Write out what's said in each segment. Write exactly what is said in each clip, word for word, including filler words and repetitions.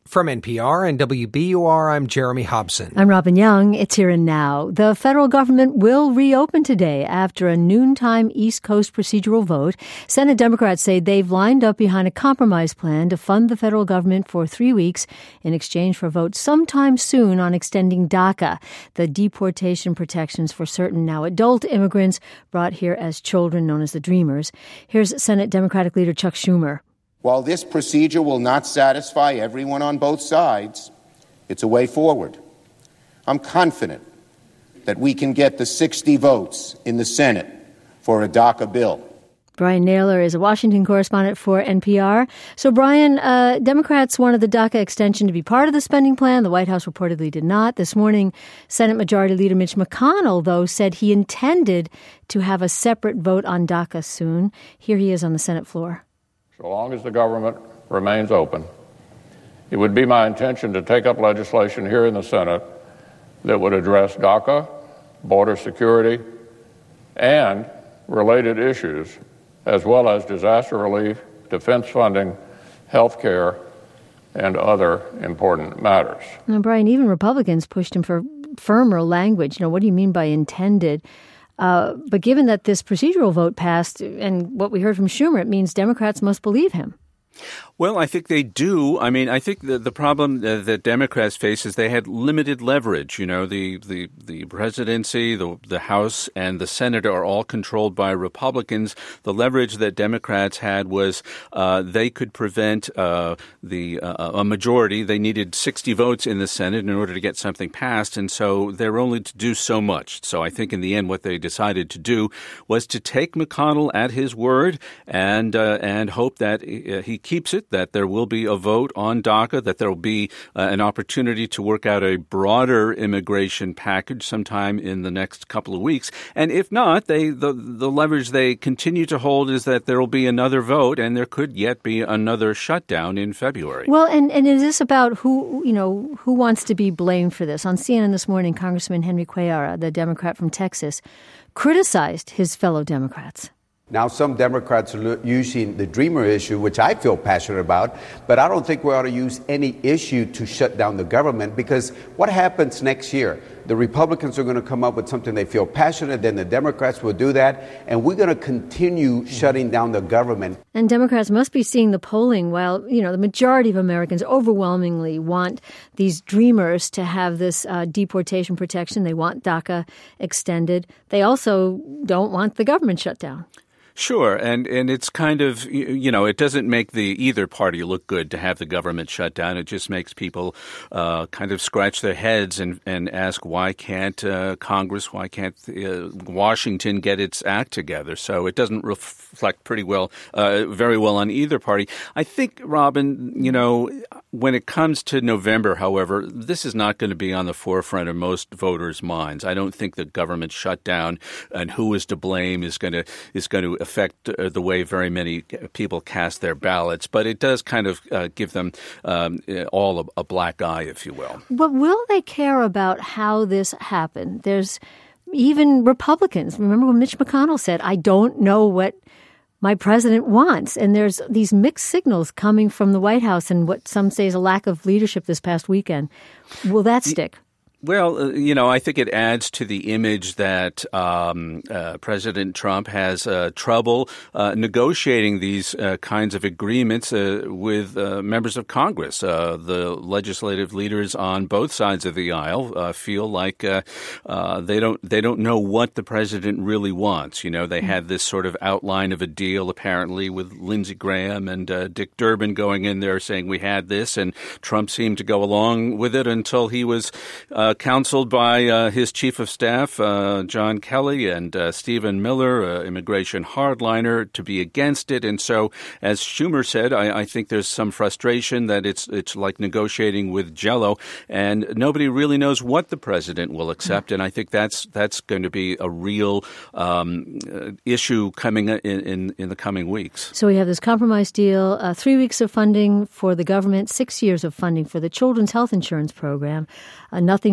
From N P R and W B U R, I'm Jeremy Hobson. I'm Robin Young. It's Here and Now. The federal government will reopen today after a noontime East Coast procedural vote. Senate Democrats say they've lined up behind a compromise plan to fund the federal government for three weeks in exchange for a vote sometime soon on extending DACA, the deportation protections for certain now adult immigrants brought here as children, known as the Dreamers. Here's Senate Democratic leader Chuck Schumer. While this procedure will not satisfy everyone on both sides, it's a way forward. I'm confident that we can get the sixty votes in the Senate for a DACA bill. Brian Naylor is a Washington correspondent for N P R. So, Brian, uh, Democrats wanted the DACA extension to be part of the spending plan. The White House reportedly did not. This morning, Senate Majority Leader Mitch McConnell, though, said he intended to have a separate vote on DACA soon. Here he is on the Senate floor. So long as the government remains open, it would be my intention to take up legislation here in the Senate that would address DACA, border security, and related issues, as well as disaster relief, defense funding, health care, and other important matters. Now, Brian, even Republicans pushed him for firmer language. You know, what do you mean by intended? Uh, but given that this procedural vote passed and what we heard from Schumer, it means Democrats must believe him. Well, I think they do. I mean, I think the, the problem that, that Democrats face is they had limited leverage. You know, the, the, the presidency, the, the House, and the Senate are all controlled by Republicans. The leverage that Democrats had was uh, they could prevent uh, the uh, a majority. They needed sixty votes in the Senate in order to get something passed, and so they were only to do so much. So I think in the end what they decided to do was to take McConnell at his word and uh, and hope that he keeps it, that there will be a vote on DACA, that there will be uh, an opportunity to work out a broader immigration package sometime in the next couple of weeks. And if not, they the, the leverage they continue to hold is that there will be another vote and there could yet be another shutdown in February. Well, and, and is this about who, you know, who wants to be blamed for this? On C N N this morning, Congressman Henry Cuellar, the Democrat from Texas, criticized his fellow Democrats. Now, some Democrats are using the Dreamer issue, which I feel passionate about, but I don't think we ought to use any issue to shut down the government, because what happens next year? The Republicans are going to come up with something they feel passionate, then the Democrats will do that, and we're going to continue shutting down the government. And Democrats must be seeing the polling while, you know, the majority of Americans overwhelmingly want these Dreamers to have this uh, deportation protection. They want DACA extended. They also don't want the government shut down. Sure. And, and it's kind of, you know, it doesn't make the either party look good to have the government shut down. It just makes people uh, kind of scratch their heads and, and ask, why can't uh, Congress, why can't uh, Washington get its act together? So it doesn't reflect pretty well, uh, very well on either party. I think, Robin, you know, when it comes to November, however, this is not going to be on the forefront of most voters' minds. I don't think the government shutdown and who is to blame is going to is going to affect uh, the way very many people cast their ballots, but it does kind of uh, give them um, all a, a black eye, if you will. But will they care about how this happened? There's even Republicans. Remember when Mitch McConnell said, I don't know what my president wants. And there's these mixed signals coming from the White House and what some say is a lack of leadership this past weekend. Will that stick? Well, uh, you know, I think it adds to the image that um, uh, President Trump has uh, trouble uh, negotiating these uh, kinds of agreements uh, with uh, members of Congress. Uh, the legislative leaders on both sides of the aisle uh, feel like uh, uh, they don't they don't know what the president really wants. You know, they had this sort of outline of a deal apparently with Lindsey Graham and uh, Dick Durbin going in there saying we had this, and Trump seemed to go along with it until he was uh, Uh, counseled by uh, his chief of staff, uh, John Kelly, and uh, Stephen Miller, uh, immigration hardliner, to be against it. And so, as Schumer said, I, I think there's some frustration that it's it's like negotiating with Jell-O, and nobody really knows what the president will accept. And I think that's that's going to be a real um, uh, issue coming in, in in the coming weeks. So we have this compromise deal, uh, three weeks of funding for the government, six years of funding for the Children's Health Insurance Program, uh, nothing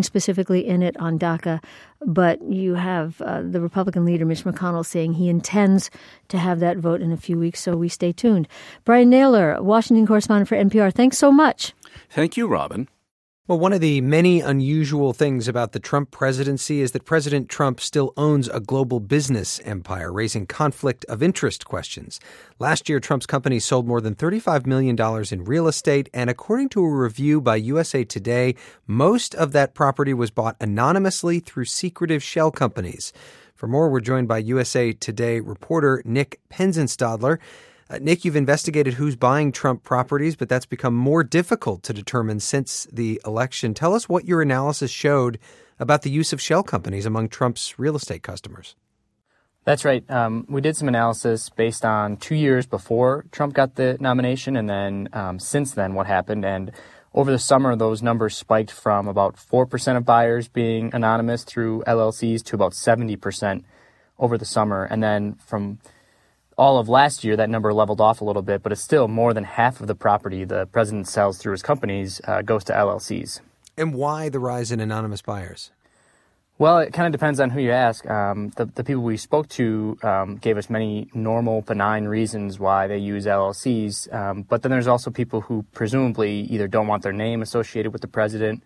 specifically in it on DACA, but you have uh, the Republican leader, Mitch McConnell, saying he intends to have that vote in a few weeks, so we stay tuned. Brian Naylor, Washington correspondent for N P R, thanks so much. Thank you, Robin. Well, one of the many unusual things about the Trump presidency is that President Trump still owns a global business empire, raising conflict of interest questions. Last year, Trump's company sold more than thirty-five million dollars in real estate, and according to a review by U S A Today, most of that property was bought anonymously through secretive shell companies. For more, we're joined by U S A Today reporter Nick Penzenstadler. Uh, Nick, you've investigated who's buying Trump properties, but that's become more difficult to determine since the election. Tell us what your analysis showed about the use of shell companies among Trump's real estate customers. That's right. Um, we did some analysis based on two years before Trump got the nomination and then um, since then what happened. And over the summer, those numbers spiked from about four percent of buyers being anonymous through L L Cs to about seventy percent over the summer. And then from all of last year, that number leveled off a little bit, but it's still more than half of the property the president sells through his companies uh, goes to L L Cs. And why the rise in anonymous buyers? Well, it kind of depends on who you ask. Um, the, the people we spoke to um, gave us many normal, benign reasons why they use L L Cs. Um, but then there's also people who presumably either don't want their name associated with the president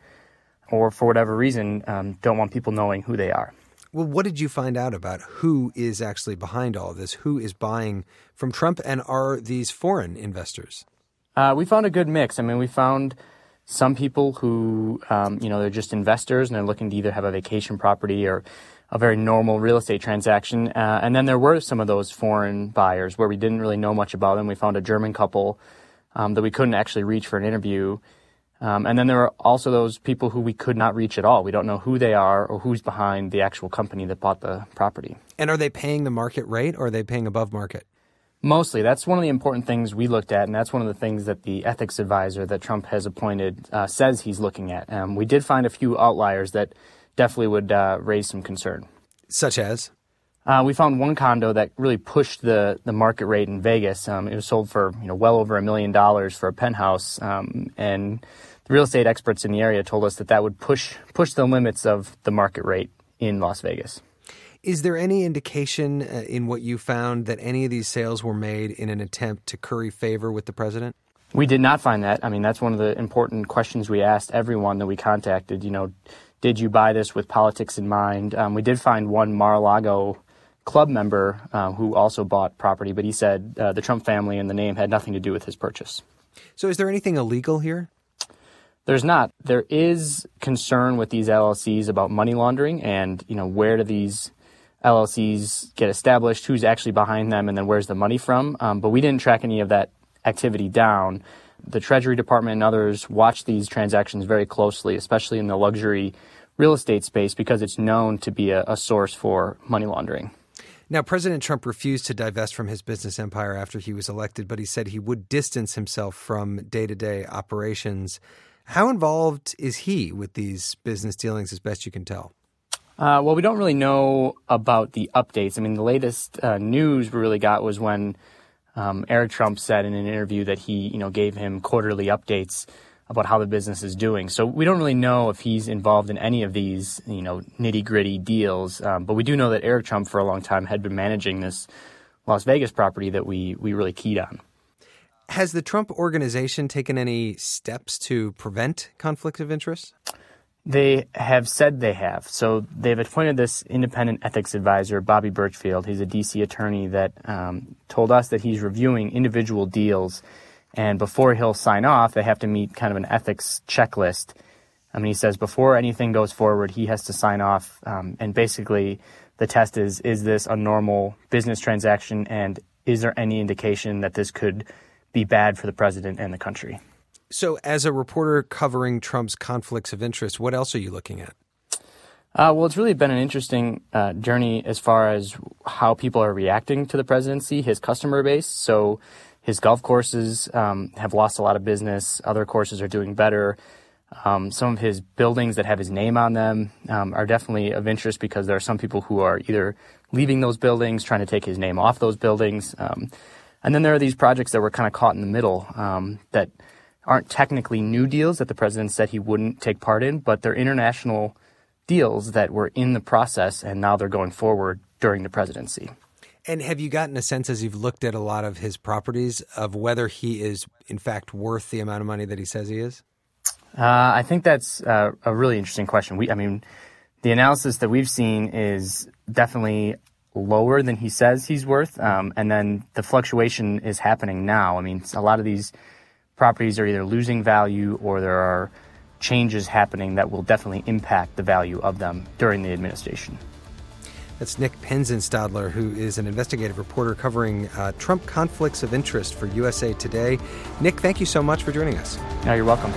or for whatever reason um, don't want people knowing who they are. Well, what did you find out about who is actually behind all this? Who is buying from Trump, and are these foreign investors? Uh, we found a good mix. I mean, we found some people who, um, you know, they're just investors and they're looking to either have a vacation property or a very normal real estate transaction. Uh, and then there were some of those foreign buyers where we didn't really know much about them. We found a German couple um, that we couldn't actually reach for an interview. Um, and then there are also those people who we could not reach at all. We don't know who they are or who's behind the actual company that bought the property. And are they paying the market rate or are they paying above market? Mostly. That's one of the important things we looked at, and that's one of the things that the ethics advisor that Trump has appointed uh, says he's looking at. Um, we did find a few outliers that definitely would uh, raise some concern. Such as? Uh, we found one condo that really pushed the, the market rate in Vegas. Um, it was sold for you know well over a million dollars for a penthouse, um, and the real estate experts in the area told us that that would push push the limits of the market rate in Las Vegas. Is there any indication uh, in what you found that any of these sales were made in an attempt to curry favor with the president? We did not find that. I mean, that's one of the important questions we asked everyone that we contacted. You know, did you buy this with politics in mind? Um, we did find one Mar-a-Lago club member uh, who also bought property, but he said uh, the Trump family and the name had nothing to do with his purchase. So is there anything illegal here? There's not. There is concern with these L L Cs about money laundering and, you know, where do these L L Cs get established, who's actually behind them, and then where's the money from. Um, but we didn't track any of that activity down. The Treasury Department and others watch these transactions very closely, especially in the luxury real estate space, because it's known to be a, a source for money laundering. Now, President Trump refused to divest from his business empire after he was elected, but he said he would distance himself from day-to-day operations. How involved is he with these business dealings, as best you can tell? Uh, well, we don't really know about the updates. I mean, the latest uh, news we really got was when um, Eric Trump said in an interview that he, you know, gave him quarterly updates about how the business is doing. So we don't really know if he's involved in any of these, you know, nitty-gritty deals. Um, but we do know that Eric Trump for a long time had been managing this Las Vegas property that we we really keyed on. Has the Trump organization taken any steps to prevent conflicts of interest? They have said they have. So they've appointed this independent ethics advisor, Bobby Birchfield. He's a D C attorney that um, told us that he's reviewing individual deals. And before he'll sign off, they have to meet kind of an ethics checklist. I mean, he says before anything goes forward, he has to sign off. Um, and basically, the test is, is this a normal business transaction? And is there any indication that this could be bad for the president and the country? So as a reporter covering Trump's conflicts of interest, what else are you looking at? Uh, well, it's really been an interesting uh, journey as far as how people are reacting to the presidency, his customer base. So his golf courses um, have lost a lot of business. Other courses are doing better. Um, some of his buildings that have his name on them um, are definitely of interest because there are some people who are either leaving those buildings, trying to take his name off those buildings. Um, and then there are these projects that were kind of caught in the middle um, that aren't technically new deals that the president said he wouldn't take part in, but they're international deals that were in the process, and now they're going forward during the presidency. And have you gotten a sense, as you've looked at a lot of his properties, of whether he is, in fact, worth the amount of money that he says he is? Uh, I think that's uh, a really interesting question. We, I mean, the analysis that we've seen is definitely lower than he says he's worth, um, and then the fluctuation is happening now. I mean, a lot of these properties are either losing value or there are changes happening that will definitely impact the value of them during the administration. That's Nick Penzenstadler, who is an investigative reporter covering uh, Trump conflicts of interest for U S A Today. Nick, thank you so much for joining us. No, you're welcome.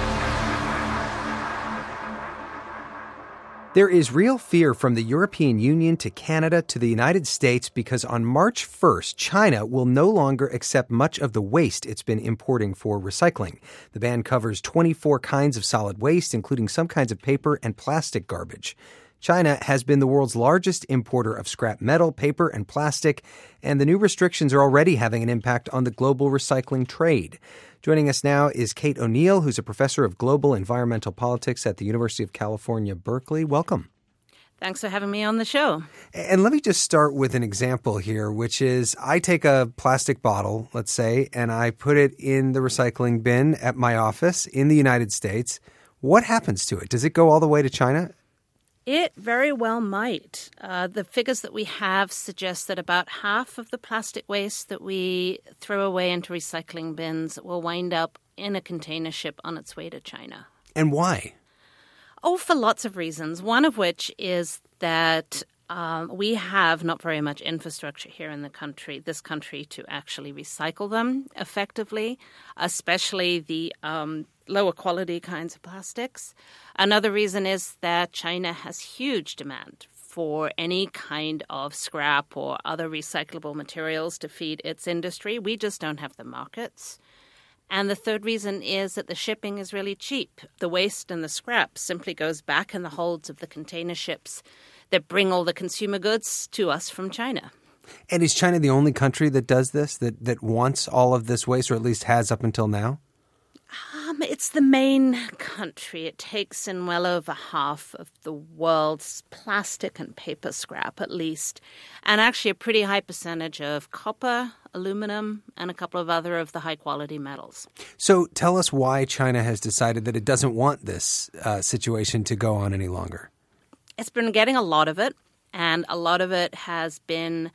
There is real fear from the European Union to Canada to the United States because on March first, China will no longer accept much of the waste it's been importing for recycling. The ban covers twenty-four kinds of solid waste, including some kinds of paper and plastic garbage. China has been the world's largest importer of scrap metal, paper, and plastic, and the new restrictions are already having an impact on the global recycling trade. Joining us now is Kate O'Neill, who's a professor of global environmental politics at the University of California, Berkeley. Welcome. Thanks for having me on the show. And let me just start with an example here, which is I take a plastic bottle, let's say, and I put it in the recycling bin at my office in the United States. What happens to it? Does it go all the way to China? It very well might. Uh, the figures that we have suggest that about half of the plastic waste that we throw away into recycling bins will wind up in a container ship on its way to China. And why? Oh, for lots of reasons. One of which is that um, we have not very much infrastructure here in the country, this country, to actually recycle them effectively, especially the um, lower quality kinds of plastics. Another reason is that China has huge demand for any kind of scrap or other recyclable materials to feed its industry. We just don't have the markets. And the third reason is that the shipping is really cheap. The waste and the scrap simply goes back in the holds of the container ships that bring all the consumer goods to us from China. And is China the only country that does this, that, that wants all of this waste, or at least has up until now? Um, it's the main country. It takes in well over half of the world's plastic and paper scrap, at least, and actually a pretty high percentage of copper, aluminum, and a couple of other of the high-quality metals. So tell us why China has decided that it doesn't want this uh, situation to go on any longer. It's been getting a lot of it, and a lot of it has been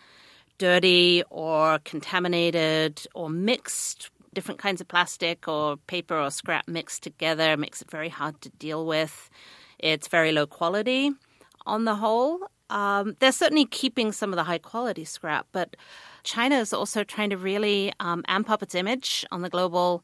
dirty or contaminated or mixed. Different kinds of plastic or paper or scrap mixed together makes it very hard to deal with. It's very low quality on the whole. Um, they're certainly keeping some of the high-quality scrap, but China is also trying to really um, amp up its image on the global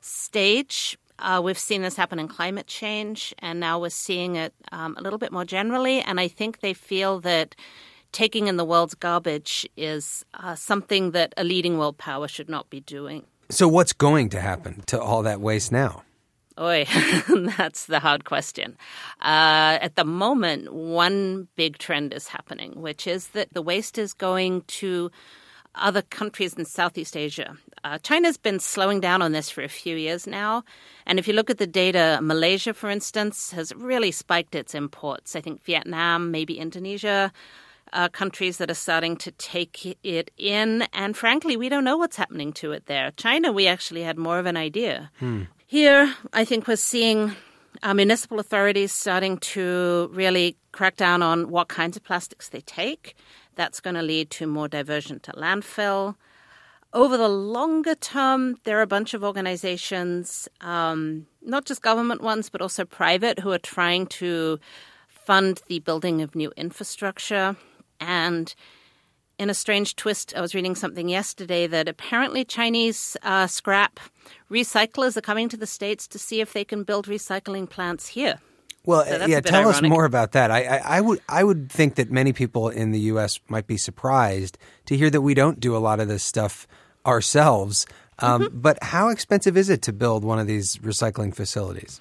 stage. Uh, we've seen this happen in climate change, and now we're seeing it um, a little bit more generally. And I think they feel that taking in the world's garbage is uh, something that a leading world power should not be doing. So what's going to happen to all that waste now? Oy, that's the hard question. Uh, at the moment, one big trend is happening, which is that the waste is going to other countries in Southeast Asia. Uh, China's been slowing down on this for a few years now. And if you look at the data, Malaysia, for instance, has really spiked its imports. I think Vietnam, maybe Indonesia, uh, countries that are starting to take it in. And frankly, we don't know what's happening to it there. China, we actually had more of an idea. Hmm. Here, I think we're seeing uh, municipal authorities starting to really crack down on what kinds of plastics they take. That's going to lead to more diversion to landfill. Over the longer term, there are a bunch of organizations, um, not just government ones, but also private, who are trying to fund the building of new infrastructure. And in a strange twist, I was reading something yesterday that apparently Chinese uh, scrap recyclers are coming to the States to see if they can build recycling plants here. Well, so yeah, tell ironic. us more about that. I, I, I would I would think that many people in the U S might be surprised to hear that we don't do a lot of this stuff ourselves. Um, mm-hmm. But how expensive is it to build one of these recycling facilities?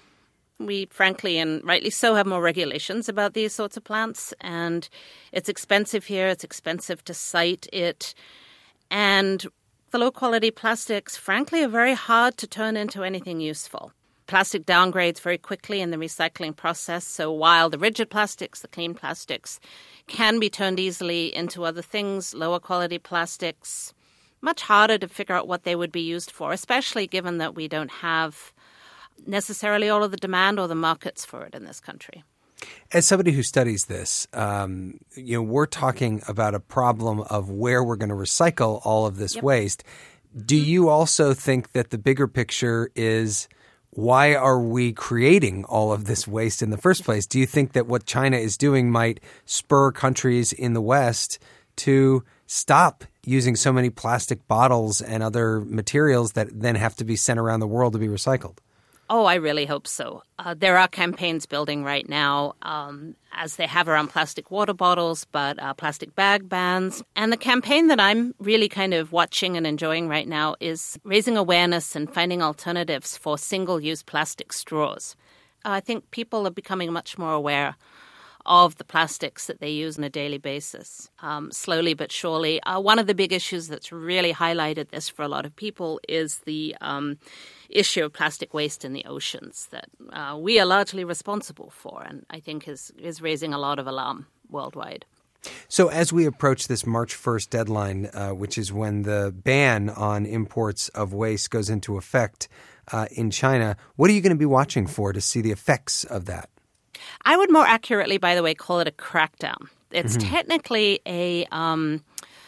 We, frankly, and rightly so, have more regulations about these sorts of plants. And it's expensive here. It's expensive to site it. And The low-quality plastics, frankly, are very hard to turn into anything useful. Plastic downgrades very quickly in the recycling process, so while the rigid plastics, the clean plastics, can be turned easily into other things, lower-quality plastics, much harder to figure out what they would be used for, especially given that we don't have necessarily all of the demand or the markets for it in this country. As somebody who studies this, um, you know, we're talking about a problem of where we're going to recycle all of this yep. waste. Do you also think that the bigger picture is why are we creating all of this waste in the first place? Do you think that what China is doing might spur countries in the West to stop using so many plastic bottles and other materials that then have to be sent around the world to be recycled? Oh, I really hope so. Uh, there are campaigns building right now, um, as they have around plastic water bottles, but uh, plastic bag bans. And the campaign that I'm really kind of watching and enjoying right now is raising awareness and finding alternatives for single-use plastic straws. Uh, I think people are becoming much more aware of the plastics that they use on a daily basis, um, slowly but surely. Uh, one of the big issues that's really highlighted this for a lot of people is the um, issue of plastic waste in the oceans that uh, we are largely responsible for, and I think is, is raising a lot of alarm worldwide. So as we approach this March first deadline, uh, which is when the ban on imports of waste goes into effect uh, in China, what are you going to be watching for to see the effects of that? I would more accurately, by the way, call it a crackdown. It's mm-hmm. technically a um,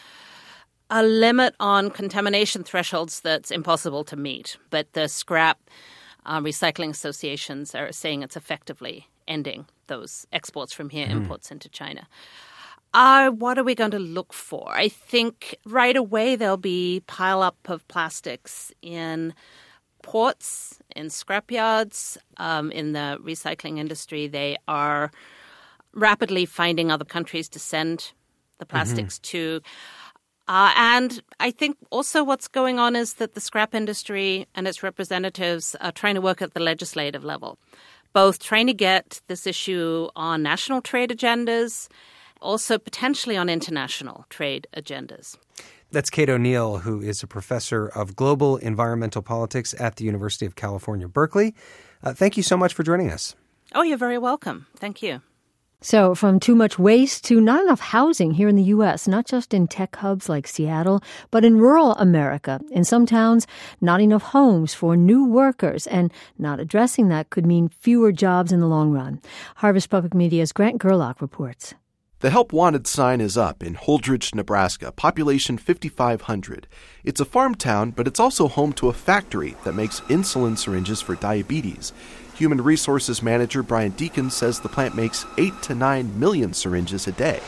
a limit on contamination thresholds that's impossible to meet. But the scrap uh, recycling associations are saying it's effectively ending those exports from here, mm. imports into China. Uh, what are we going to look for? I think right away there'll be pile-up of plastics in ports, in scrapyards, um, in the recycling industry. They are rapidly finding other countries to send the plastics mm-hmm. to. Uh, and I think also what's going on is that the scrap industry and its representatives are trying to work at the legislative level, both trying to get this issue on national trade agendas, also potentially on international trade agendas. That's Kate O'Neill, who is a professor of global environmental politics at the University of California, Berkeley. Uh, thank you so much for joining us. Oh, you're very welcome. Thank you. So from too much waste to not enough housing here in the U S, not just in tech hubs like Seattle, but in rural America. In some towns, not enough homes for new workers, and not addressing that could mean fewer jobs in the long run. Harvest Public Media's Grant Gerlach reports. The Help Wanted sign is up in Holdridge, Nebraska, population fifty-five hundred. It's a farm town, but it's also home to a factory that makes insulin syringes for diabetes. Human Resources Manager Brian Deacon says the plant makes eight to nine million syringes a day.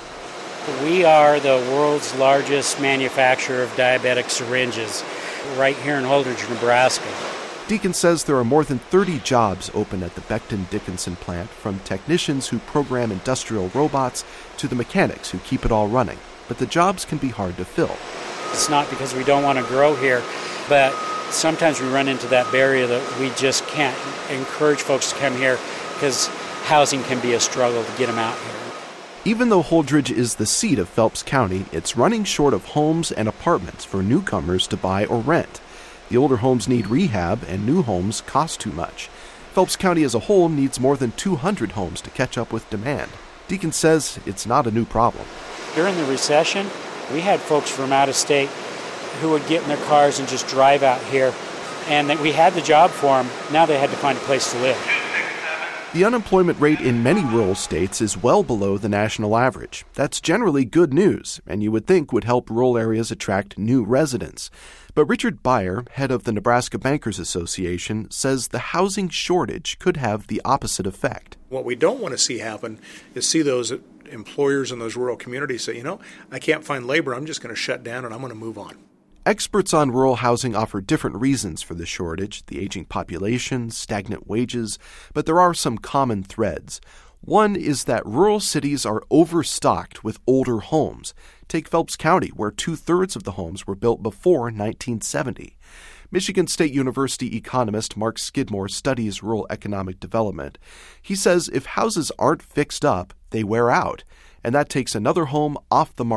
We are the world's largest manufacturer of diabetic syringes right here in Holdridge, Nebraska. Deacon says there are more than thirty jobs open at the Becton Dickinson plant, from technicians who program industrial robots to the mechanics who keep it all running. But the jobs can be hard to fill. It's not because we don't want to grow here, but sometimes we run into that barrier that we just can't encourage folks to come here because housing can be a struggle to get them out here. Even though Holdridge is the seat of Phelps County, it's running short of homes and apartments for newcomers to buy or rent. The older homes need rehab, and new homes cost too much. Phelps County as a whole needs more than two hundred homes to catch up with demand. Deacon says it's not a new problem. During the recession, we had folks from out of state who would get in their cars and just drive out here, and that we had the job for them. Now they had to find a place to live. The unemployment rate in many rural states is well below the national average. That's generally good news, and you would think would help rural areas attract new residents. But Richard Beyer, head of the Nebraska Bankers Association, says the housing shortage could have the opposite effect. What we don't want to see happen is see those employers in those rural communities say, you know, I can't find labor, I'm just going to shut down and I'm going to move on. Experts on rural housing offer different reasons for the shortage: the aging population, stagnant wages, but there are some common threads. One is that rural cities are overstocked with older homes. Take Phelps County, where two-thirds of the homes were built before nineteen seventy. Michigan State University economist Mark Skidmore studies rural economic development. He says if houses aren't fixed up, they wear out, and that takes another home off the market.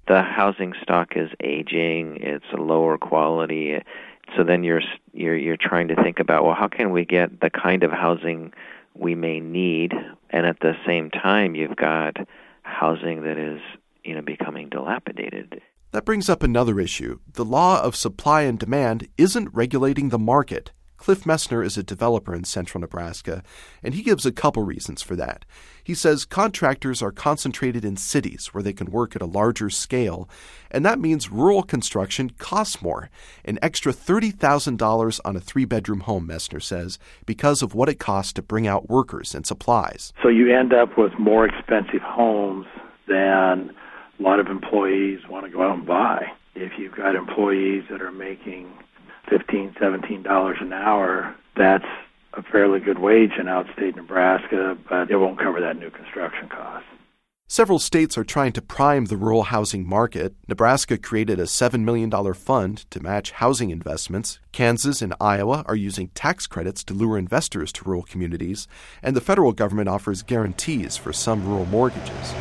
the housing stock is aging, it's a lower quality. So then you're you're you're trying to think about, well, how can we get the kind of housing we may need, and at the same time you've got housing that is, you know, becoming dilapidated. That brings up another issue. The law of supply and demand isn't regulating the market. Cliff Messner is a developer in central Nebraska, and he gives a couple reasons for that. He says contractors are concentrated in cities where they can work at a larger scale, and that means rural construction costs more, an extra thirty thousand dollars on a three-bedroom home, Messner says, because of what it costs to bring out workers and supplies. So you end up with more expensive homes than a lot of employees want to go out and buy. If you've got employees that are making fifteen dollars, seventeen dollars an hour, that's a fairly good wage in outstate Nebraska, but it won't cover that new construction cost. Several states are trying to prime the rural housing market. Nebraska created a seven million dollars fund to match housing investments. Kansas and Iowa are using tax credits to lure investors to rural communities. And the federal government offers guarantees for some rural mortgages.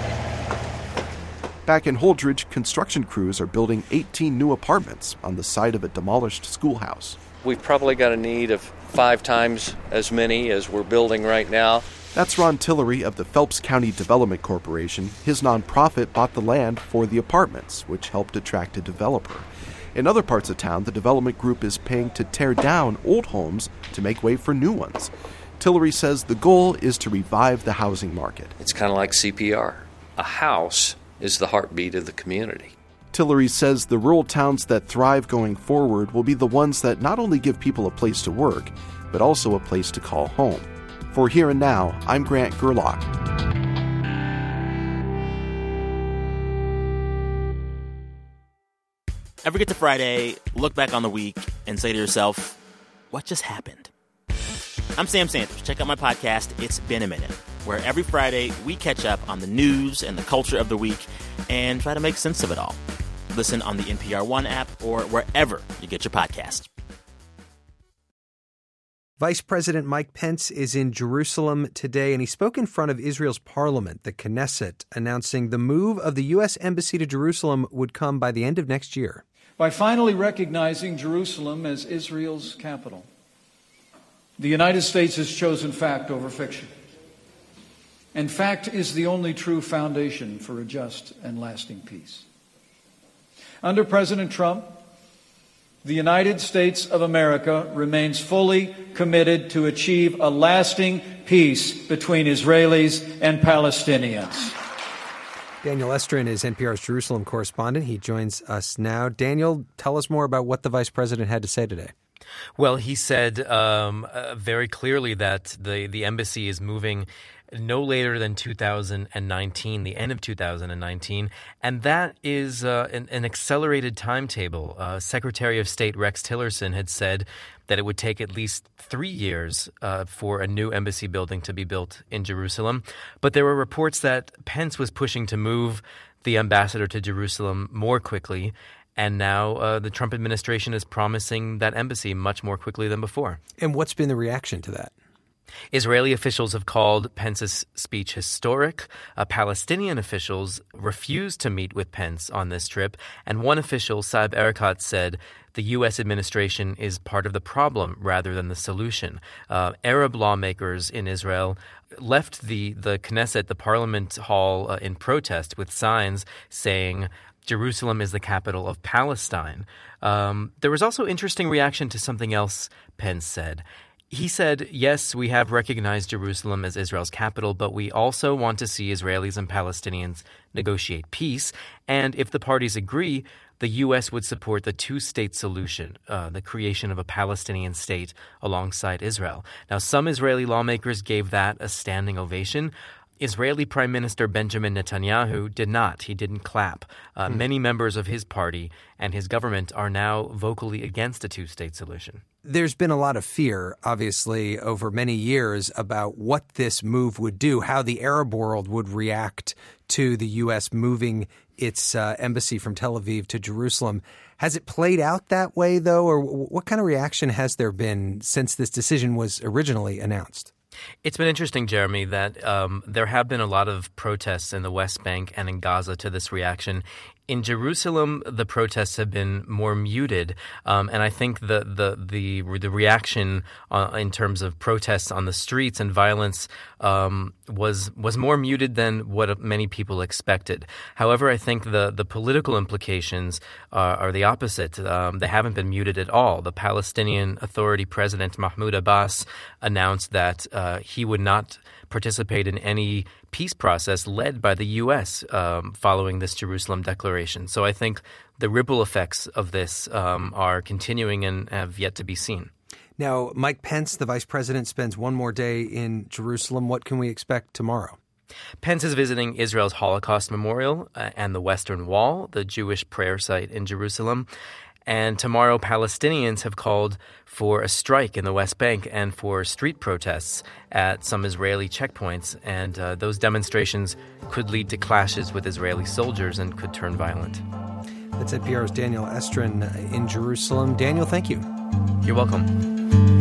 Back in Holdridge, construction crews are building eighteen new apartments on the site of a demolished schoolhouse. We've probably got a need of five times as many as we're building right now. That's Ron Tillery of the Phelps County Development Corporation. His nonprofit bought the land for the apartments, which helped attract a developer. In other parts of town, the development group is paying to tear down old homes to make way for new ones. Tillery says the goal is to revive the housing market. It's kind of like C P R. A house is the heartbeat of the community. Tillery says the rural towns that thrive going forward will be the ones that not only give people a place to work, but also a place to call home. For Here and Now, I'm Grant Gerlach. Ever get to Friday, look back on the week, and say to yourself, what just happened? I'm Sam Sanders. Check out my podcast, It's Been a Minute, where every Friday we catch up on the news and the culture of the week and try to make sense of it all. Listen on the N P R One app or wherever you get your podcast. Vice President Mike Pence is in Jerusalem today, and he spoke in front of Israel's parliament, the Knesset, announcing the move of the U S Embassy to Jerusalem would come by the end of next year. By finally recognizing Jerusalem as Israel's capital, the United States has chosen fact over fiction. And fact is the only true foundation for a just and lasting peace. Under President Trump, the United States of America remains fully committed to achieve a lasting peace between Israelis and Palestinians. Daniel Estrin is N P R's Jerusalem correspondent. He joins us now. Daniel, tell us more about what the vice president had to say today. Well, he said um, uh, very clearly that the, the embassy is moving no later than two thousand nineteen, the end of two thousand nineteen, and that is uh, an, an accelerated timetable. Uh, Secretary of State Rex Tillerson had said that it would take at least three years uh, for a new embassy building to be built in Jerusalem. But there were reports that Pence was pushing to move the ambassador to Jerusalem more quickly. And now uh, the Trump administration is promising that embassy much more quickly than before. And what's been the reaction to that? Israeli officials have called Pence's speech historic. Uh, Palestinian officials refused to meet with Pence on this trip. And one official, Saeb Erekat, said the U S administration is part of the problem rather than the solution. Uh, Arab lawmakers in Israel left the, the Knesset, the parliament hall, uh, in protest with signs saying Jerusalem is the capital of Palestine. Um, there was also interesting reaction to something else Pence said. He said, yes, we have recognized Jerusalem as Israel's capital, but we also want to see Israelis and Palestinians negotiate peace. And if the parties agree, the U S would support the two-state solution, uh, the creation of a Palestinian state alongside Israel. Now, some Israeli lawmakers gave that a standing ovation. Israeli Prime Minister Benjamin Netanyahu did not. He didn't clap. Uh, hmm. Many members of his party and his government are now vocally against a two-state solution. There's been a lot of fear, obviously, over many years about what this move would do, how the Arab world would react to the U S moving its uh, embassy from Tel Aviv to Jerusalem. Has it played out that way, though, or what kind of reaction has there been since this decision was originally announced? It's been interesting, Jeremy, that um, there have been a lot of protests in the West Bank and in Gaza to this reaction. In Jerusalem, the protests have been more muted, um, and I think the the the, the reaction uh, in terms of protests on the streets and violence um, was was more muted than what many people expected. However, I think the the political implications are, are the opposite. Um, they haven't been muted at all. The Palestinian Authority President Mahmoud Abbas announced that uh, he would not participate in any peace process led by the U S um, following this Jerusalem declaration. So I think the ripple effects of this um, are continuing and have yet to be seen. Now, Mike Pence, the vice president, spends one more day in Jerusalem. What can we expect tomorrow? Pence is visiting Israel's Holocaust Memorial uh, and the Western Wall, the Jewish prayer site in Jerusalem. And tomorrow, Palestinians have called for a strike in the West Bank and for street protests at some Israeli checkpoints. And uh, those demonstrations could lead to clashes with Israeli soldiers and could turn violent. That's N P R's Daniel Estrin in Jerusalem. Daniel, thank you. You're welcome.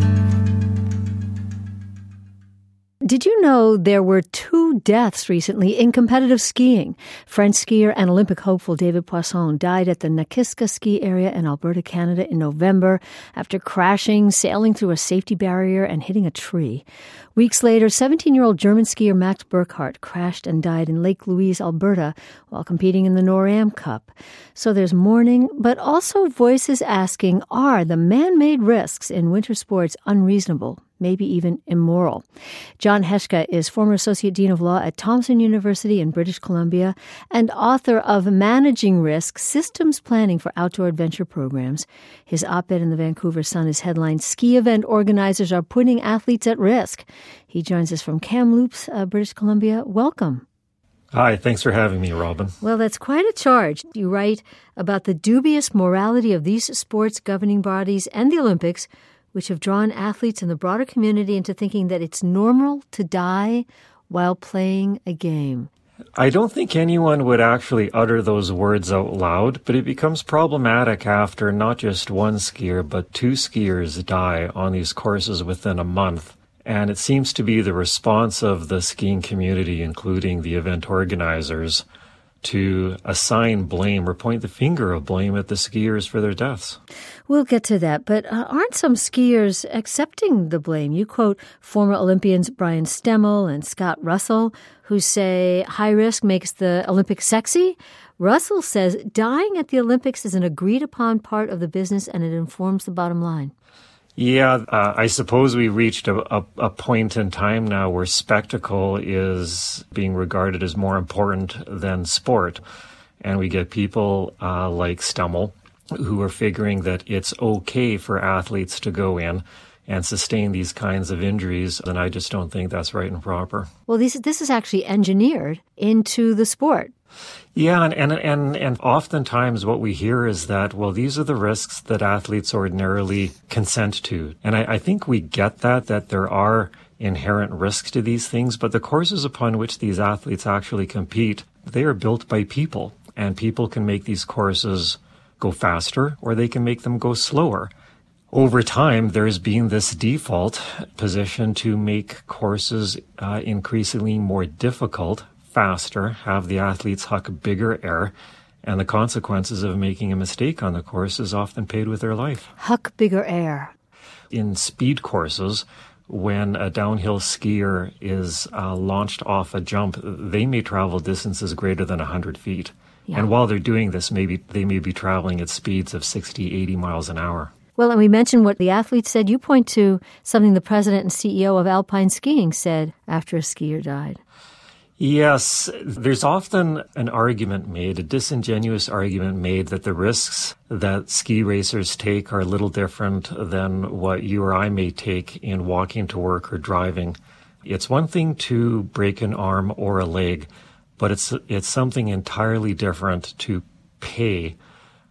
Did you know there were two deaths recently in competitive skiing? French skier and Olympic hopeful David Poisson died at the Nakiska ski area in Alberta, Canada in November after crashing, sailing through a safety barrier, and hitting a tree. Weeks later, seventeen-year-old German skier Max Burkhardt crashed and died in Lake Louise, Alberta, while competing in the Nor-Am Cup. So there's mourning, but also voices asking, are the man-made risks in winter sports unreasonable? Maybe even immoral. John Heshka is former Associate Dean of Law at Thompson University in British Columbia and author of Managing Risk, Systems Planning for Outdoor Adventure Programs. His op-ed in the Vancouver Sun is headlined, Ski Event Organizers Are Putting Athletes at Risk. He joins us from Kamloops, uh, British Columbia. Welcome. Hi, thanks for having me, Robin. Well, that's quite a charge. You write about the dubious morality of these sports governing bodies and the Olympics, which have drawn athletes and the broader community into thinking that it's normal to die while playing a game. I don't think anyone would actually utter those words out loud, but it becomes problematic after not just one skier, but two skiers die on these courses within a month. And it seems to be the response of the skiing community, including the event organizers, to assign blame or point the finger of blame at the skiers for their deaths. We'll get to that, but uh, aren't some skiers accepting the blame? You quote former Olympians Brian Stemmel and Scott Russell, who say high risk makes the Olympics sexy. Russell says dying at the Olympics is an agreed-upon part of the business and it informs the bottom line. Yeah, uh, I suppose we reached a, a, a point in time now where spectacle is being regarded as more important than sport. And we get people uh, like Stemmel who are figuring that it's okay for athletes to go in and sustain these kinds of injuries, and I just don't think that's right and proper. Well, this, this is actually engineered into the sport. Yeah, and, and and and oftentimes what we hear is that, well, these are the risks that athletes ordinarily consent to. And I, I think we get that, that there are inherent risks to these things, but the courses upon which these athletes actually compete, they are built by people, and people can make these courses go faster or they can make them go slower. Over time, there's been this default position to make courses uh, increasingly more difficult, faster, have the athletes huck bigger air, and the consequences of making a mistake on the course is often paid with their life. Huck bigger air. In speed courses, when a downhill skier is uh, launched off a jump, they may travel distances greater than one hundred feet. Yeah. And while they're doing this, maybe they may be traveling at speeds of sixty, eighty miles an hour. Well, and we mentioned what the athletes said. You point to something the president and C E O of Alpine Skiing said after a skier died. Yes, there's often an argument made, a disingenuous argument made, that the risks that ski racers take are a little different than what you or I may take in walking to work or driving. It's one thing to break an arm or a leg, but it's it's something entirely different to pay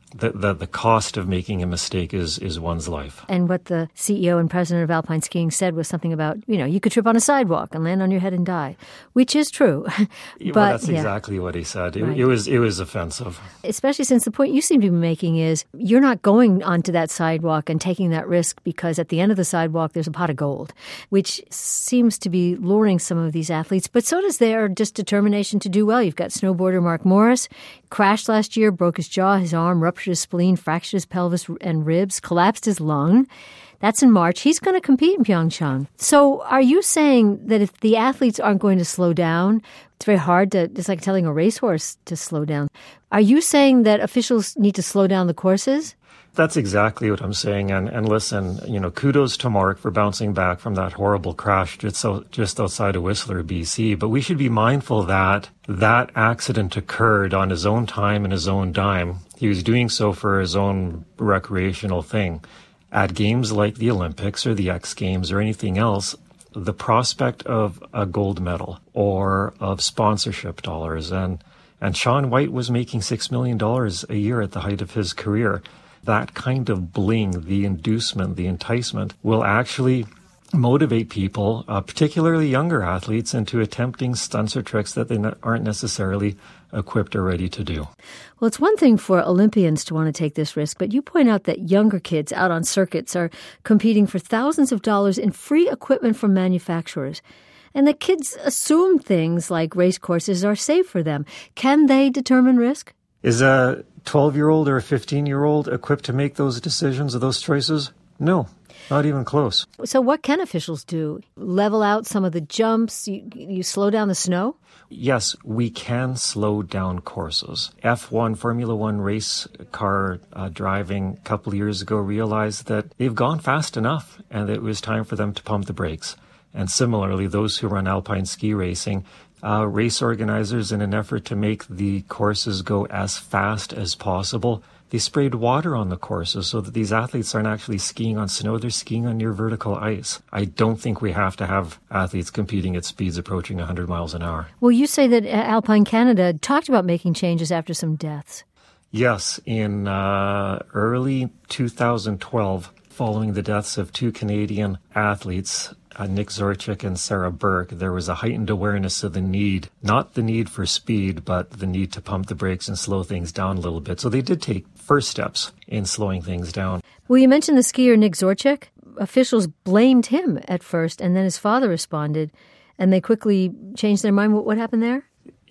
the, the, the cost of making a mistake is, is one's life. And what the C E O and president of Alpine Skiing said was something about, you know, you could trip on a sidewalk and land on your head and die, which is true. but, well, that's yeah. exactly what he said. It, Right. it was it was offensive. Especially since the point you seem to be making is you're not going onto that sidewalk and taking that risk because at the end of the sidewalk there's a pot of gold, which seems to be luring some of these athletes. But so does their just determination to do well. You've got snowboarder Mark Morris, crashed last year, broke his jaw, his arm, ruptured his spleen, fractured his pelvis and ribs, collapsed his lung. That's in March. He's going to compete in Pyeongchang. So are you saying that if the athletes aren't going to slow down, it's very hard to, it's like telling a racehorse to slow down. Are you saying that officials need to slow down the courses? That's exactly what I'm saying. And, and listen, you know, kudos to Mark for bouncing back from that horrible crash just, so, just outside of Whistler, B C. But we should be mindful that that accident occurred on his own time and his own dime. He was doing so for his own recreational thing. At games like the Olympics or the X Games or anything else, the prospect of a gold medal or of sponsorship dollars, and, and Shaun White was making six million dollars a year at the height of his career. That kind of bling, the inducement, the enticement, will actually motivate people, uh, particularly younger athletes, into attempting stunts or tricks that they aren't necessarily equipped or ready to do. Well, it's one thing for Olympians to want to take this risk, but you point out that younger kids out on circuits are competing for thousands of dollars in free equipment from manufacturers. And the kids assume things like race courses are safe for them. Can they determine risk? Is a twelve-year-old or a fifteen-year-old equipped to make those decisions or those choices? No, not even close. So what can officials do? Level out some of the jumps? You, you slow down the snow? Yes, we can slow down courses. F one, Formula One race car uh, driving a couple of years ago realized that they've gone fast enough and it was time for them to pump the brakes. And similarly, those who run alpine ski racing, uh, race organizers, in an effort to make the courses go as fast as possible, they sprayed water on the courses so that these athletes aren't actually skiing on snow, they're skiing on near vertical ice. I don't think we have to have athletes competing at speeds approaching one hundred miles an hour. Well, you say that Alpine Canada talked about making changes after some deaths. Yes, in uh, early two thousand twelve, following the deaths of two Canadian athletes, uh, Nick Zorchik and Sarah Burke, there was a heightened awareness of the need, not the need for speed, but the need to pump the brakes and slow things down a little bit. So they did take first steps in slowing things down. Well, you mentioned the skier Nick Zorchik. Officials blamed him at first, and then his father responded, and they quickly changed their mind. What, what happened there?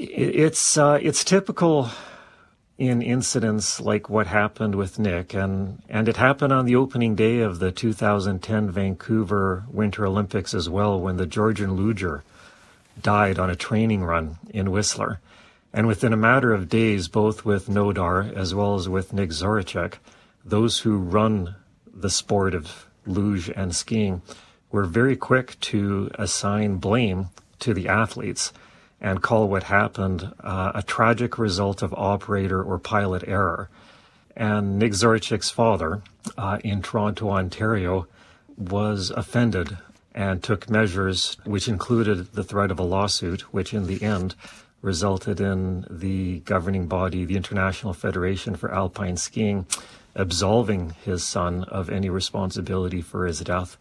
It's uh, it's typical in incidents like what happened with Nick, and, and it happened on the opening day of the two thousand ten Vancouver Winter Olympics as well, when the Georgian luger died on a training run in Whistler. And within a matter of days, both with Nodar as well as with Nick Zorchik, those who run the sport of luge and skiing were very quick to assign blame to the athletes and call what happened uh, a tragic result of operator or pilot error. And Nick Zorchik's father uh, in Toronto, Ontario, was offended and took measures which included the threat of a lawsuit, which in the end resulted in the governing body, the International Federation for Alpine Skiing, absolving his son of any responsibility for his death,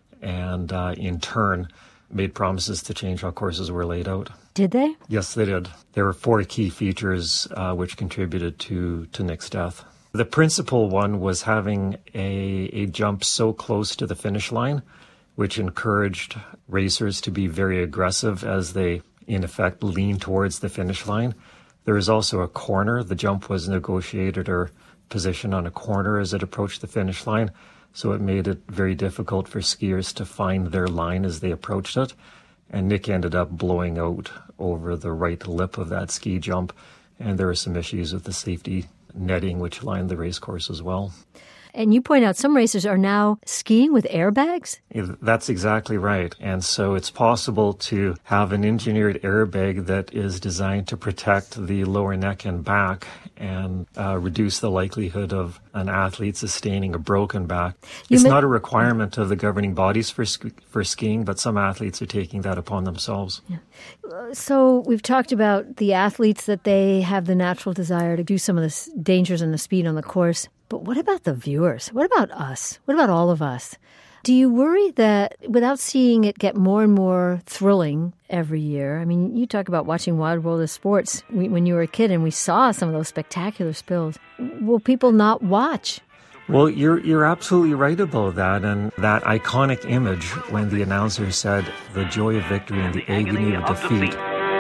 and uh, in turn made promises to change how courses were laid out. Did they? Yes, they did. There were four key features uh, which contributed to, to Nick's death. The principal one was having a, a jump so close to the finish line, which encouraged racers to be very aggressive as they, in effect, lean towards the finish line. There was also a corner. The jump was negotiated or positioned on a corner as it approached the finish line, so it made it very difficult for skiers to find their line as they approached it. And Nick ended up blowing out over the right lip of that ski jump, and there were some issues with the safety netting which lined the race course as well. And you point out some racers are now skiing with airbags? That's exactly right. And so it's possible to have an engineered airbag that is designed to protect the lower neck and back and uh, reduce the likelihood of an athlete sustaining a broken back. You it's ma- not a requirement of the governing bodies for sk- for skiing, but some athletes are taking that upon themselves. Yeah. So we've talked about the athletes that they have the natural desire to do some of the dangers and the speed on the course. But what about the viewers? What about us? What about all of us? Do you worry that without seeing it get more and more thrilling every year, I mean, you talk about watching Wild World of Sports when you were a kid and we saw some of those spectacular spills. Will people not watch? Well, you're you're absolutely right about that. And that iconic image when the announcer said the joy of victory and the agony of defeat.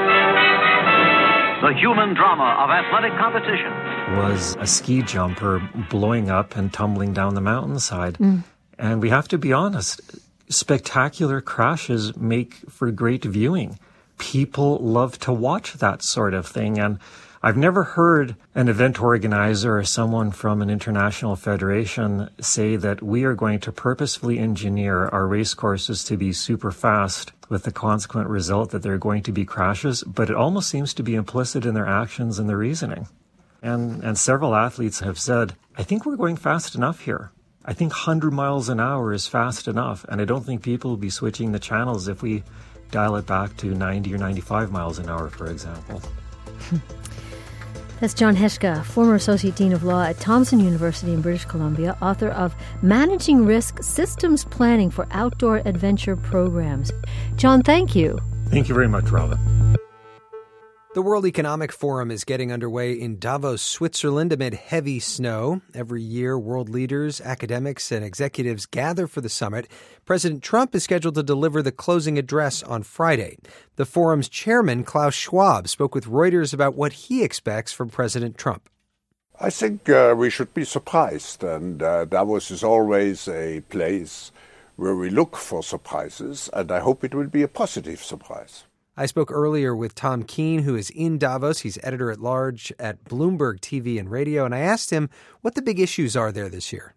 The human drama of athletic competition was a ski jumper blowing up and tumbling down the mountainside. Mm. And we have to be honest, spectacular crashes make for great viewing. People love to watch that sort of thing. And I've never heard an event organizer or someone from an international federation say that we are going to purposefully engineer our race courses to be super fast with the consequent result that there are going to be crashes. But it almost seems to be implicit in their actions and their reasoning. And, and several athletes have said, I think we're going fast enough here. I think one hundred miles an hour is fast enough, and I don't think people will be switching the channels if we dial it back to ninety or ninety-five miles an hour, for example. That's John Heshka, former Associate Dean of Law at Thompson University in British Columbia, author of Managing Risk, Systems Planning for Outdoor Adventure Programs. John, thank you. Thank you very much, Robin. The World Economic Forum is getting underway in Davos, Switzerland, amid heavy snow. Every year, world leaders, academics, and executives gather for the summit. President Trump is scheduled to deliver the closing address on Friday. The forum's chairman, Klaus Schwab, spoke with Reuters about what he expects from President Trump. I think uh, we should be surprised, and uh, Davos is always a place where we look for surprises, and I hope it will be a positive surprise. I spoke earlier with Tom Keene, who is in Davos. He's editor-at-large at Bloomberg T V and Radio, and I asked him what the big issues are there this year.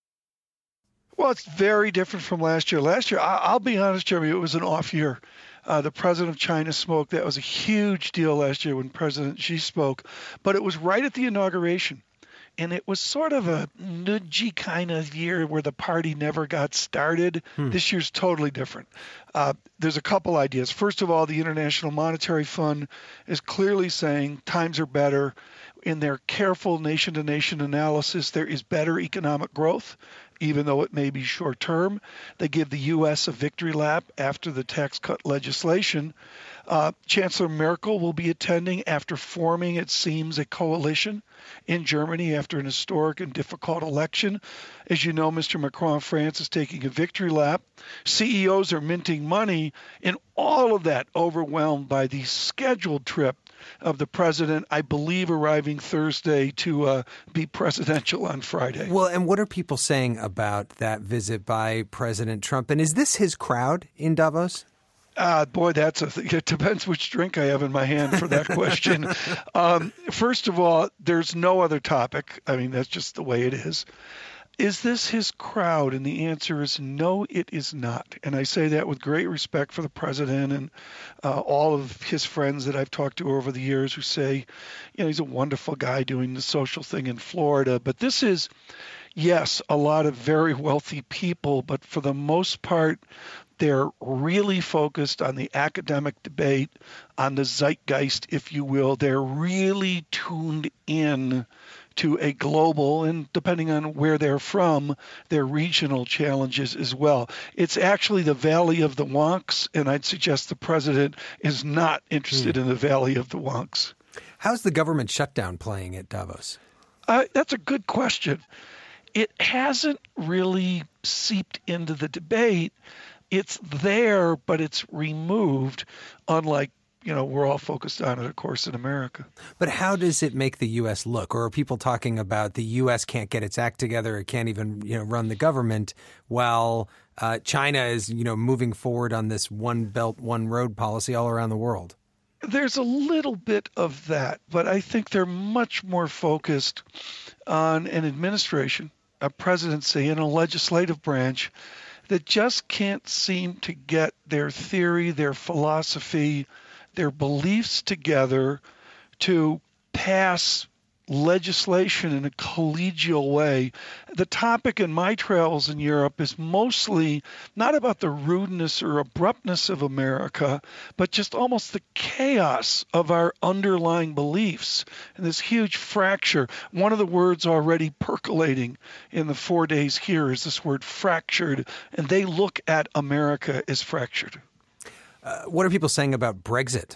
Well, it's very different from last year. Last year, I'll be honest, Jeremy, it was an off year. Uh, the president of China spoke. That was a huge deal last year when President Xi spoke, but it was right at the inauguration. And it was sort of a nudgy kind of year where the party never got started. Hmm. This year's totally different. Uh, there's a couple ideas. First of all, the International Monetary Fund is clearly saying times are better. In their careful nation-to-nation analysis, there is better economic growth, even though it may be short-term. They give the U S a victory lap after the tax cut legislation. Uh, Chancellor Merkel will be attending after forming, it seems, a coalition in Germany after an historic and difficult election. As you know, Mister Macron of France is taking a victory lap. C E Os are minting money, and all of that overwhelmed by the scheduled trip of the president, I believe, arriving Thursday to uh, be presidential on Friday. Well, and what are people saying about that visit by President Trump? And is this his crowd in Davos? Uh, boy, that's a th- it depends which drink I have in my hand for that question. um, first of all, there's no other topic. I mean, that's just the way it is. Is this his crowd? And the answer is no, it is not. And I say that with great respect for the president and uh, all of his friends that I've talked to over the years who say, you know, he's a wonderful guy doing the social thing in Florida. But this is, yes, a lot of very wealthy people, but for the most part, they're really focused on the academic debate, on the zeitgeist, if you will. They're really tuned in to a global, and depending on where they're from, their regional challenges as well. It's actually the Valley of the Wonks, and I'd suggest the president is not interested hmm. in the Valley of the Wonks. How's the government shutdown playing at Davos? Uh, that's a good question. It hasn't really seeped into the debate. It's there, but it's removed, unlike, you know, we're all focused on it, of course, in America. But how does it make the U S look? Or are people talking about the U S can't get its act together, it can't even, you know, run the government, while uh, China is, you know, moving forward on this one belt, one road policy all around the world? There's a little bit of that, but I think they're much more focused on an administration a presidency and a legislative branch that just can't seem to get their theory, their philosophy, their beliefs together to pass legislation in a collegial way. The topic in my travels in Europe is mostly not about the rudeness or abruptness of America, but just almost the chaos of our underlying beliefs and this huge fracture. One of the words already percolating in the four days here is this word fractured, and they look at America as fractured. Uh, what are people saying about Brexit?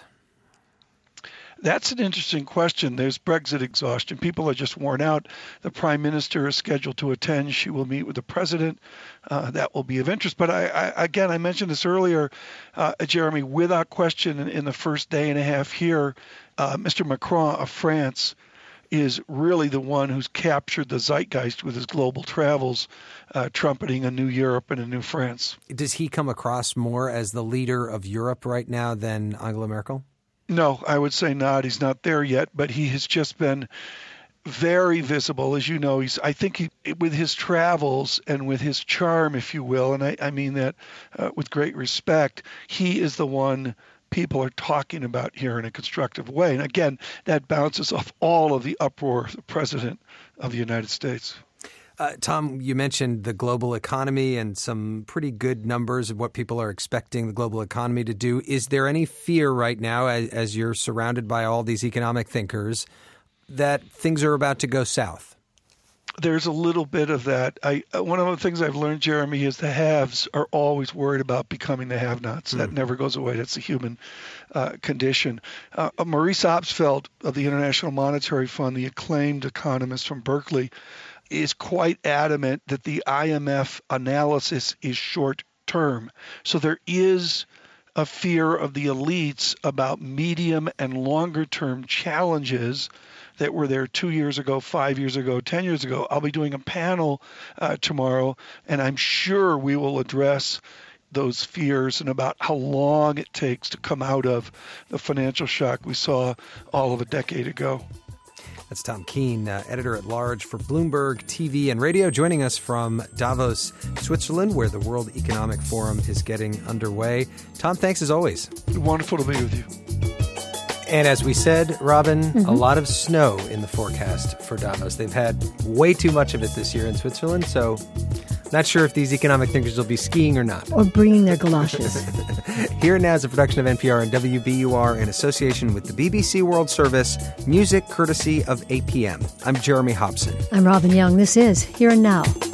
That's an interesting question. There's Brexit exhaustion. People are just worn out. The prime minister is scheduled to attend. She will meet with the president. Uh, that will be of interest. But I, I, again, I mentioned this earlier, uh, Jeremy, without question, in, in the first day and a half here, uh, Mister Macron of France is really the one who's captured the zeitgeist with his global travels, uh, trumpeting a new Europe and a new France. Does he come across more as the leader of Europe right now than Angela Merkel? No, I would say not. He's not there yet, but he has just been very visible. As you know, he's, I think he, with his travels and with his charm, if you will, and I, I mean that uh, with great respect, he is the one people are talking about here in a constructive way. And again, that bounces off all of the uproar of the president of the United States. Uh, Tom, you mentioned the global economy and some pretty good numbers of what people are expecting the global economy to do. Is there any fear right now, as, as you're surrounded by all these economic thinkers, that things are about to go south? There's a little bit of that. I, one of the things I've learned, Jeremy, is the haves are always worried about becoming the have-nots. Mm. That never goes away. That's a human uh, condition. Uh, Maurice Obstfeld of the International Monetary Fund, the acclaimed economist from Berkeley, is quite adamant that the I M F analysis is short-term. So there is a fear of the elites about medium and longer-term challenges that were there two years ago, five years ago, ten years ago. I'll be doing a panel uh, tomorrow, and I'm sure we will address those fears and about how long it takes to come out of the financial shock we saw all of a decade ago. That's Tom Keene, uh, editor-at-large for Bloomberg T V and Radio, joining us from Davos, Switzerland, where the World Economic Forum is getting underway. Tom, thanks as always. Wonderful to be with you. And as we said, Robin, Mm-hmm. a lot of snow in the forecast for Davos. They've had way too much of it this year in Switzerland, so not sure if these economic thinkers will be skiing or not. Or bringing their galoshes. Here and Now is a production of N P R and W B U R in association with the B B C World Service, music courtesy of A P M. I'm Jeremy Hobson. I'm Robin Young. This is Here and Now.